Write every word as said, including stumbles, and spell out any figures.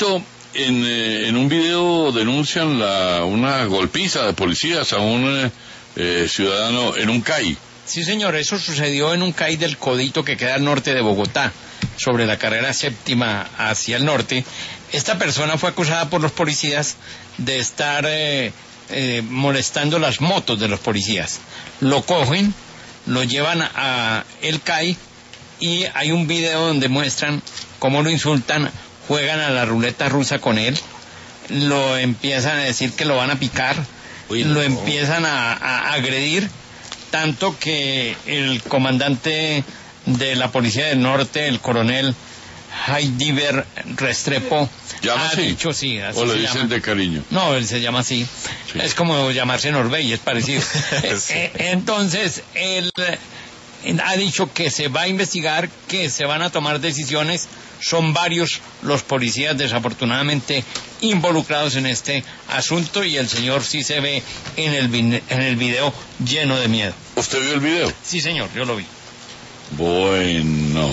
Fabito, en, eh, en un video denuncian la, una golpiza de policías a un eh, ciudadano en un C A I. Sí, señor, eso sucedió en un C A I del Codito que queda al norte de Bogotá, sobre la carrera séptima hacia el norte. Esta persona fue acusada por los policías de estar eh, eh, molestando las motos de los policías. Lo cogen, lo llevan a el C A I y hay un video donde muestran cómo lo insultan, juegan a la ruleta rusa con él, lo empiezan a decir que lo van a picar, Uy, no. lo empiezan a, a agredir, tanto que el comandante de la Policía del Norte, el coronel Heidiver Restrepo, ¿Llama ha así? dicho sí, así ¿O le se dicen llama. de cariño? No, él se llama así. Sí. Es como llamarse Norbey, es parecido. sí. Entonces, él ha dicho que se va a investigar, que se van a tomar decisiones. Son varios los policías desafortunadamente involucrados en este asunto y el señor sí se ve en el, en el video lleno de miedo. ¿Usted vio el video? Sí, señor, yo lo vi. Bueno.